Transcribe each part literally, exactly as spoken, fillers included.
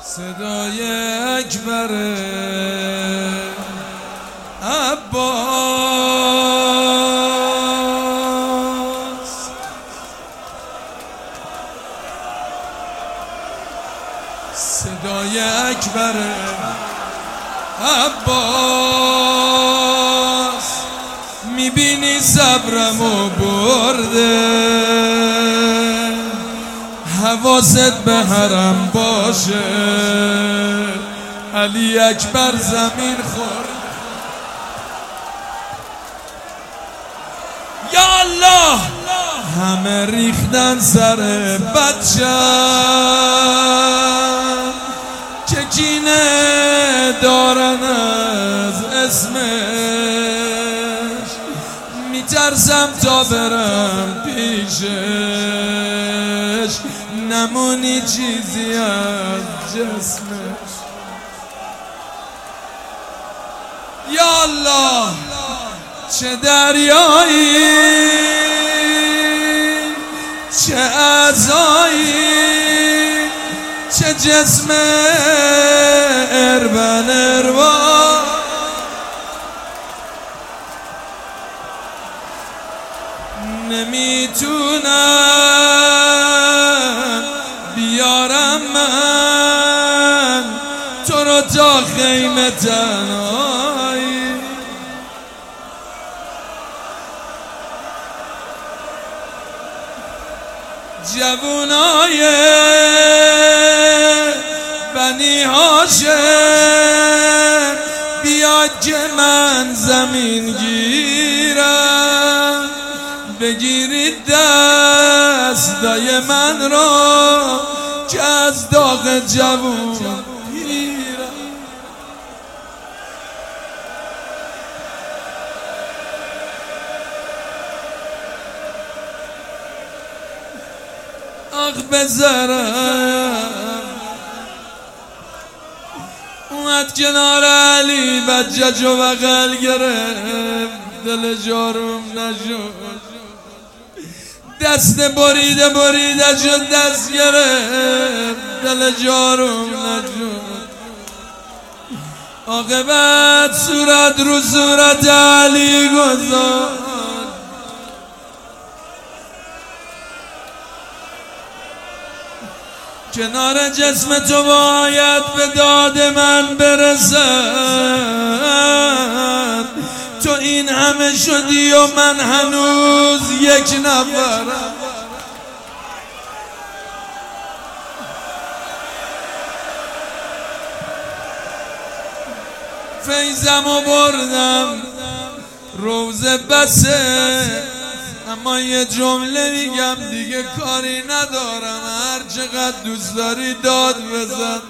صدای اکبر عباس، صدای اکبر عباس، میبینی صبرمو برده، حواست به حرم باشه، علی اکبر زمین خورد. یا الله، همه ریختن سر بچم که کینه دارن از اسمش، میترسم تا برم پیشش نمونی چیزی از جسمش. یا الله، چه دریایی، چه اعضایی، چه جسم اربن اروا، نمیتونم بیارم من تو رو تا خیمه تنهایی. جوونای بنی هاشم بیاد که من زمین گیرم، بگیرید دستای من را که از داغ جوون گیرم. آخ بذارم اومد کنار علی، بجج و بغل گرفت، دل جارم نشد، دست بریده بریده شد، دست گرفت، دل جارم نشد. عاقبت صورت رو صورت علی گذاشت، کنار جسم تو باید به داد من برسد، تو این همه شدی و من هنوز یک نفرم. فیضم و بردم روزه بسه، اما یه جمله میگم دیگه کاری ندارم، هر چقدر دوست داری داد بزن.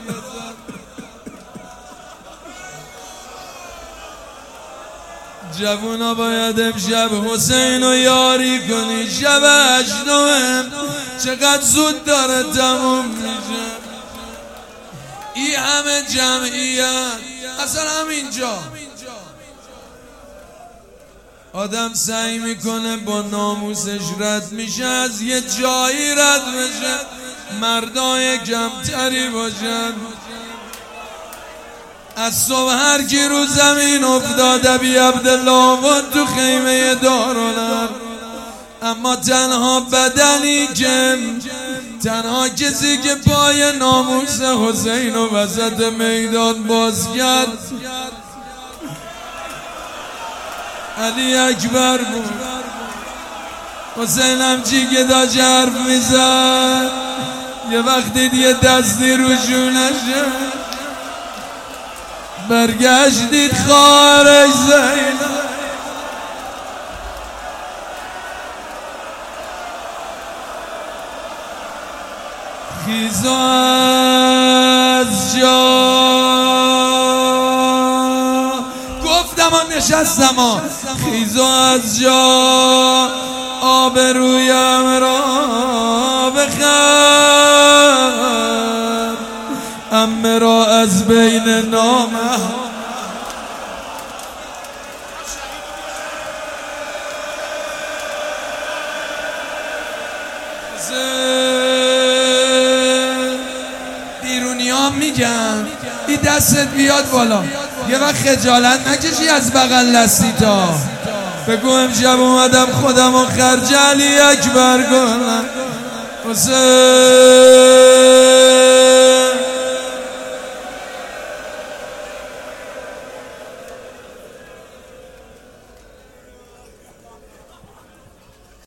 جوونا باید امشب حسین رو یاری کنی، شب هشتم چقدر زود داره تموم میشه. این همه جمعیت، اصلا همینجا آدم سعی میکنه با ناموسش رد میشه، از یه جایی رد بشه، مردای کمتری باشن. از صبح هر کی رو زمین افتاده بی عبدالله آورد تو خیمه دارالر، اما تنها بدنی که تنها کسی که پای ناموس حسین و وسط میدان باز کرد علی اکبر بود. حسین همچی که داشت حرف میزد، یه وقتی دیگه دستی رو جونشه، برگشتید خارج زینب. خیزو از جا، گفتم و نشستم و خیزو از جا، آبرویم را بخر، عمه را از بین نامه دارم میگم این دستت بیاد بالا، یه وقت خجالت نکشی از بغل لستی تا بگو امشب اومدم خودم و خرج علی اکبر کنم. حسین